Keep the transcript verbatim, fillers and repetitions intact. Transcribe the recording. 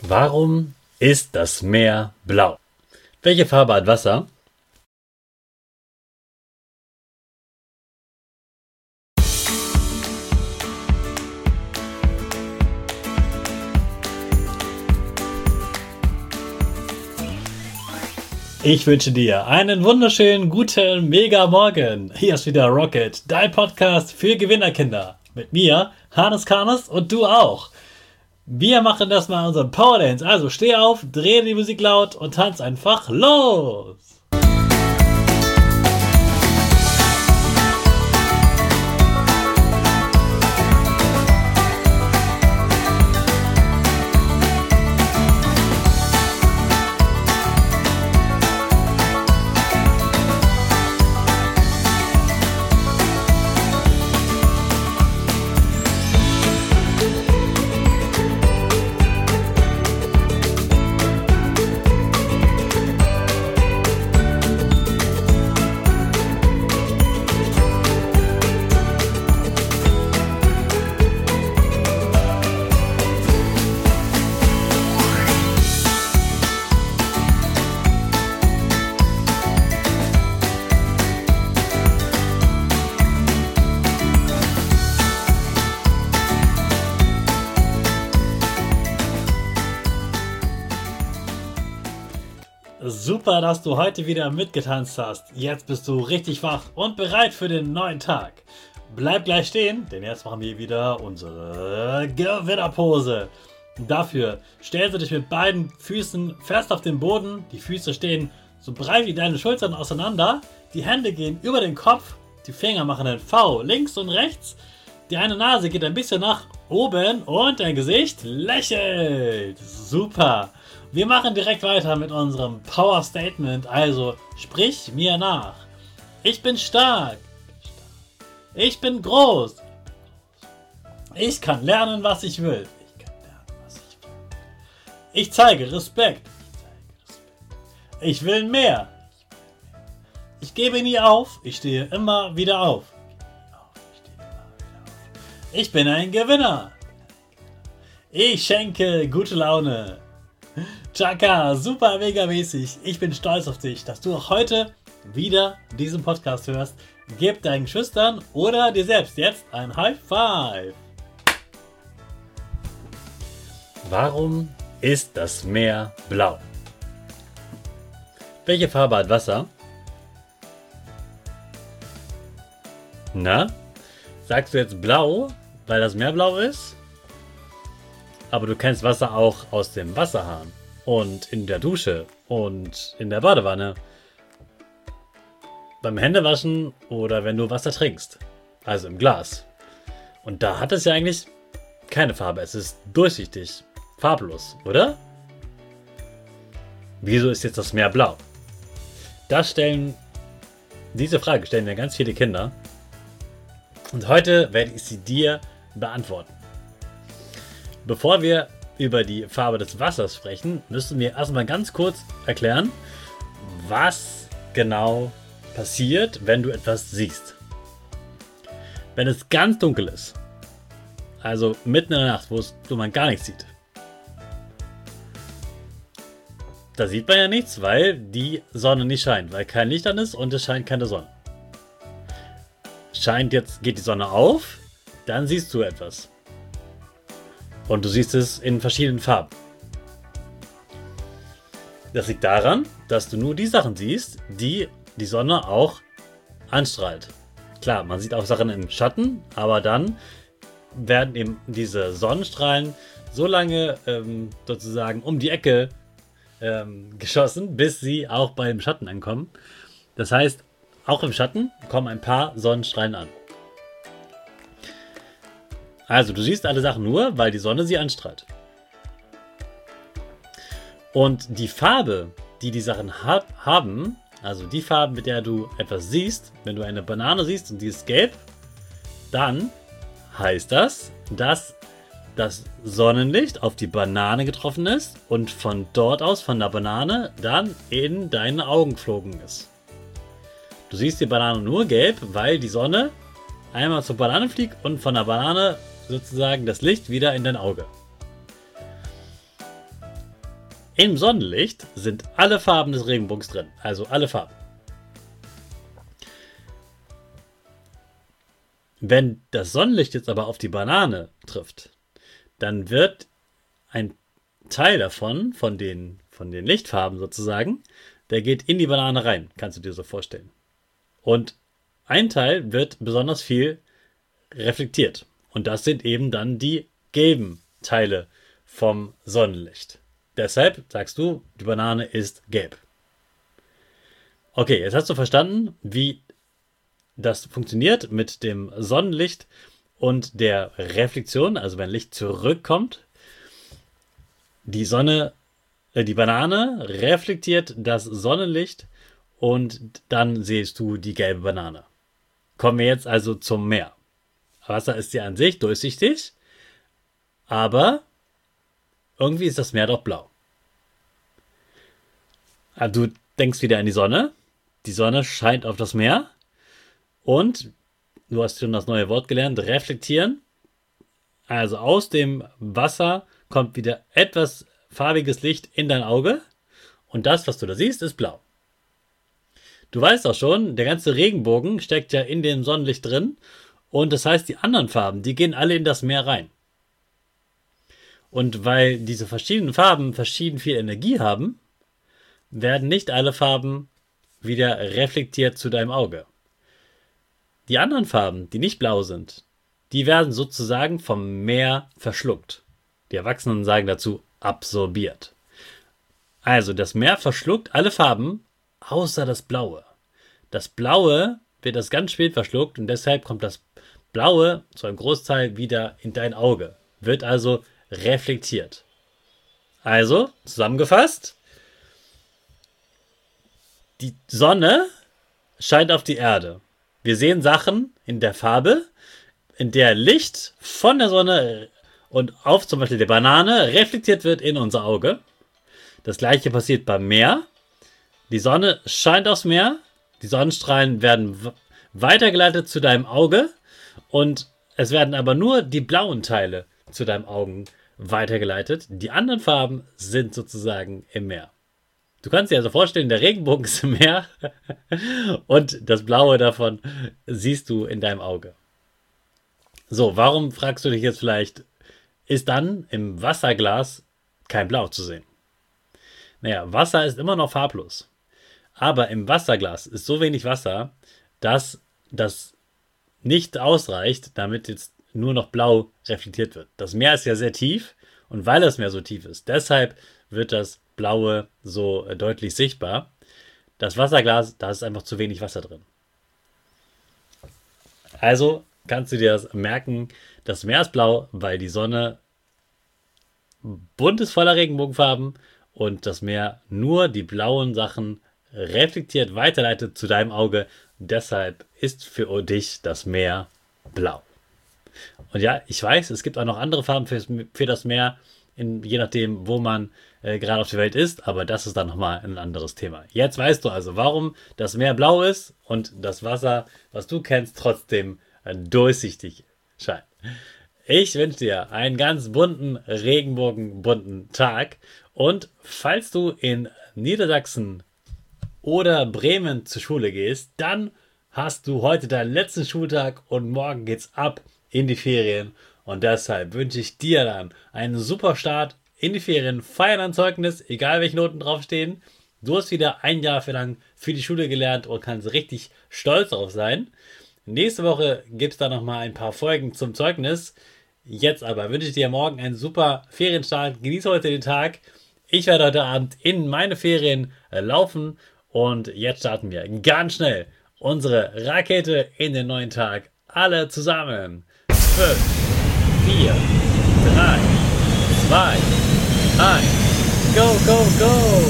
Warum ist das Meer blau? Welche Farbe hat Wasser? Ich wünsche dir einen wunderschönen, guten, mega Morgen. Hier ist wieder Rocket, dein Podcast für Gewinnerkinder. Mit mir, Hannes Karnes und du auch. Wir machen das mal unseren Power Dance. Also steh auf, dreh die Musik laut und tanz einfach los. Super, dass du heute wieder mitgetanzt hast. Jetzt bist du richtig wach und bereit für den neuen Tag. Bleib gleich stehen, denn jetzt machen wir wieder unsere Gewinnerpose. Dafür stellst du dich mit beiden Füßen fest auf den Boden. Die Füße stehen so breit wie deine Schultern auseinander. Die Hände gehen über den Kopf. Die Finger machen ein V links und rechts. Die eine Nase geht ein bisschen nach oben und dein Gesicht lächelt. Super. Wir machen direkt weiter mit unserem Power Statement, also sprich mir nach. Ich bin stark. Ich bin groß. Ich kann lernen, was ich will. Ich kann lernen, was ich will. Ich zeige Respekt. Ich will mehr. Ich gebe nie auf. Ich stehe immer wieder auf. Ich bin ein Gewinner. Ich schenke gute Laune. Chaka, super mega mäßig. Ich bin stolz auf dich, dass du auch heute wieder diesen Podcast hörst. Gib deinen Geschwistern oder dir selbst jetzt ein High Five. Warum ist das Meer blau? Welche Farbe hat Wasser? Na, sagst du jetzt blau, weil das Meer blau ist? Aber du kennst Wasser auch aus dem Wasserhahn und in der Dusche und in der Badewanne, beim Händewaschen oder wenn du Wasser trinkst, also im Glas. Und da hat es ja eigentlich keine Farbe, es ist durchsichtig, farblos, oder? Wieso ist jetzt das Meer blau? Das stellen, diese Frage stellen mir ganz viele Kinder und heute werde ich sie dir beantworten. Bevor wir über die Farbe des Wassers sprechen, müssen wir erstmal ganz kurz erklären, was genau passiert, wenn du etwas siehst. Wenn es ganz dunkel ist, also mitten in der Nacht, wo, es, wo man gar nichts sieht, da sieht man ja nichts, weil die Sonne nicht scheint, weil kein Licht an ist und es scheint keine Sonne. Scheint jetzt, geht die Sonne auf, dann siehst du etwas. Und du siehst es in verschiedenen Farben. Das liegt daran, dass du nur die Sachen siehst, die die Sonne auch anstrahlt. Klar, man sieht auch Sachen im Schatten, aber dann werden eben diese Sonnenstrahlen so lange ähm, sozusagen um die Ecke ähm, geschossen, bis sie auch beim Schatten ankommen. Das heißt, auch im Schatten kommen ein paar Sonnenstrahlen an. Also du siehst alle Sachen nur, weil die Sonne sie anstrahlt. Und die Farbe, die die Sachen hab, haben, also die Farbe, mit der du etwas siehst, wenn du eine Banane siehst und die ist gelb, dann heißt das, dass das Sonnenlicht auf die Banane getroffen ist und von dort aus, von der Banane, dann in deine Augen geflogen ist. Du siehst die Banane nur gelb, weil die Sonne einmal zur Banane fliegt und von der Banane sozusagen das Licht wieder in dein Auge. Im Sonnenlicht sind alle Farben des Regenbogens drin, also alle Farben. Wenn das Sonnenlicht jetzt aber auf die Banane trifft, dann wird ein Teil davon, von den, von den Lichtfarben sozusagen, der geht in die Banane rein, kannst du dir so vorstellen. Und ein Teil wird besonders viel reflektiert. Und das sind eben dann die gelben Teile vom Sonnenlicht. Deshalb sagst du, die Banane ist gelb. Okay, jetzt hast du verstanden, wie das funktioniert mit dem Sonnenlicht und der Reflexion, also wenn Licht zurückkommt. Die Sonne, äh, die Banane reflektiert das Sonnenlicht und dann siehst du die gelbe Banane. Kommen wir jetzt also zum Meer. Wasser ist ja an sich durchsichtig, aber irgendwie ist das Meer doch blau. Also du denkst wieder an die Sonne. Die Sonne scheint auf das Meer. Und du hast schon das neue Wort gelernt, reflektieren. Also aus dem Wasser kommt wieder etwas farbiges Licht in dein Auge. Und das, was du da siehst, ist blau. Du weißt auch schon, der ganze Regenbogen steckt ja in dem Sonnenlicht drin. Und das heißt, die anderen Farben, die gehen alle in das Meer rein. Und weil diese verschiedenen Farben verschieden viel Energie haben, werden nicht alle Farben wieder reflektiert zu deinem Auge. Die anderen Farben, die nicht blau sind, die werden sozusagen vom Meer verschluckt. Die Erwachsenen sagen dazu absorbiert. Also das Meer verschluckt alle Farben, außer das Blaue. Das Blaue wird erst ganz spät verschluckt und deshalb kommt das Blaue zu einem Großteil wieder in dein Auge. Wird also reflektiert. Also, zusammengefasst, die Sonne scheint auf die Erde. Wir sehen Sachen in der Farbe, in der Licht von der Sonne und auf zum Beispiel der Banane reflektiert wird in unser Auge. Das gleiche passiert beim Meer. Die Sonne scheint aufs Meer, die Sonnenstrahlen werden weitergeleitet zu deinem Auge und es werden aber nur die blauen Teile zu deinem Augen weitergeleitet. Die anderen Farben sind sozusagen im Meer. Du kannst dir also vorstellen, der Regenbogen ist im Meer und das Blaue davon siehst du in deinem Auge. So, warum, fragst du dich jetzt vielleicht, ist dann im Wasserglas kein Blau zu sehen? Naja, Wasser ist immer noch farblos. Aber im Wasserglas ist so wenig Wasser, dass das nicht ausreicht, damit jetzt nur noch blau reflektiert wird. Das Meer ist ja sehr tief und weil das Meer so tief ist, deshalb wird das Blaue so deutlich sichtbar. Das Wasserglas, da ist einfach zu wenig Wasser drin. Also kannst du dir das merken, das Meer ist blau, weil die Sonne bunt ist, voller Regenbogenfarben und das Meer nur die blauen Sachen reflektiert, weiterleitet zu deinem Auge. Deshalb ist für dich das Meer blau. Und ja, ich weiß, es gibt auch noch andere Farben für, für das Meer, in, je nachdem, wo man äh, gerade auf der Welt ist, aber das ist dann nochmal ein anderes Thema. Jetzt weißt du also, warum das Meer blau ist und das Wasser, was du kennst, trotzdem äh, durchsichtig scheint. Ich wünsche dir einen ganz bunten, regenbogenbunten Tag und falls du in Niedersachsen oder Bremen zur Schule gehst, dann hast du heute deinen letzten Schultag und morgen geht's ab in die Ferien. Und deshalb wünsche ich dir dann einen super Start in die Ferien. Feier dein Zeugnis, egal welche Noten draufstehen. Du hast wieder ein Jahr lang für die Schule gelernt und kannst richtig stolz darauf sein. Nächste Woche gibt es dann nochmal ein paar Folgen zum Zeugnis. Jetzt aber wünsche ich dir morgen einen super Ferienstart. Genieße heute den Tag. Ich werde heute Abend in meine Ferien laufen. Und jetzt starten wir ganz schnell unsere Rakete in den neuen Tag. Alle zusammen. fünf, vier, drei, zwei, eins. Go, go, go!